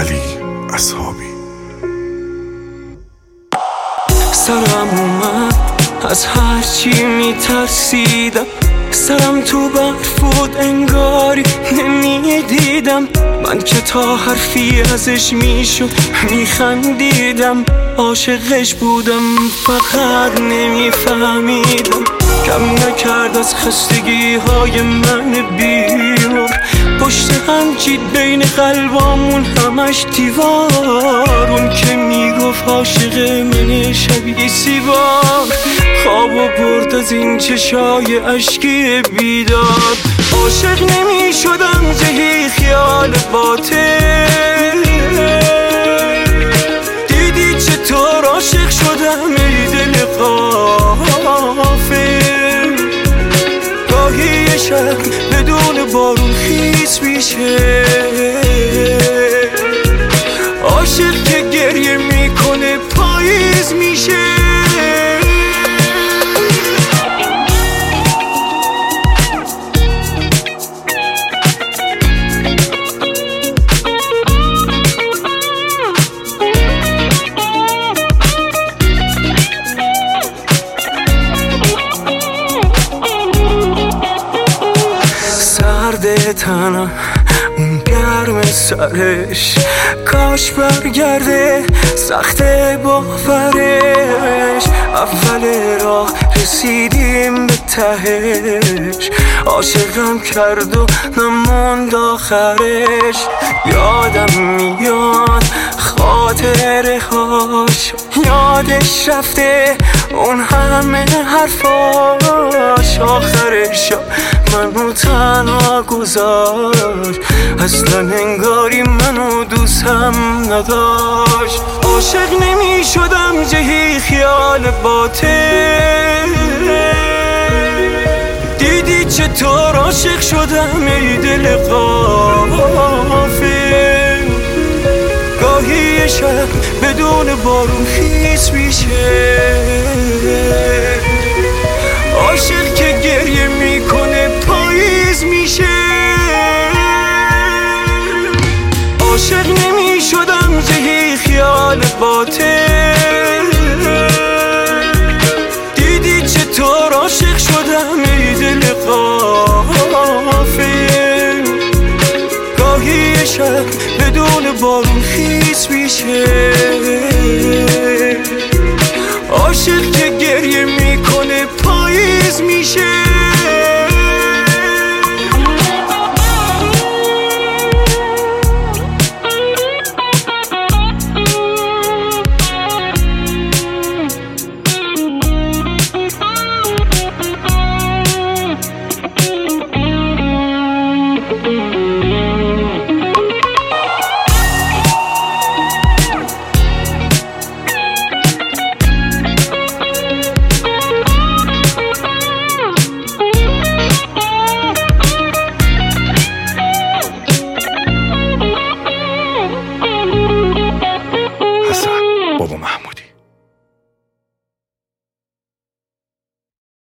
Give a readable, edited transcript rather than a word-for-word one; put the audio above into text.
علی اصحابی. سرم اومد از هرچی میترسیدم، سرم تو برف بود انگاری نمیدیدم. من که تا حرفی ازش میشد میخندیدم، عاشقش بودم فقط نمیفهمیدم. کم نکرد از خستگی های من بیمار، پشت هم چید بین قلبامون همش دیوار. اون که میگفت عاشق من شبیه سیبار، خوابو برد از این چشای اشکی بیدار. عاشق نمیشدم جهی خیال باطل، دیدی چطور عاشق شدم ای دل غافل. گاهی شب بدون بارون خیس میشه، عاشق که گریه میکنه پاییز میشه. تنم اون گرم سرش، کاش برگرده سخت باورش. اول راه رسیدیم به تهش، عاشقم کرد و نموند آخرش. یادم میاد خاطره هاش، یادش رفته اون همه حرفاش. آخرش منو تنها گذاشت، اصلا انگاری منو دوستم نداشت. عاشق نمی شدم جهی خیال باطل، دیدی چطور عاشق شدم ای دل غافل. گاهی شب بدون بارون خیس میشه، عاشق که گریه میکنه پاییز میشه. عاشق نمیشدم جهی خیال باطل، دیدی چطور عاشق شدم ای دل غافل. گاهی شب بدون بارون خیس میشه، عاشق که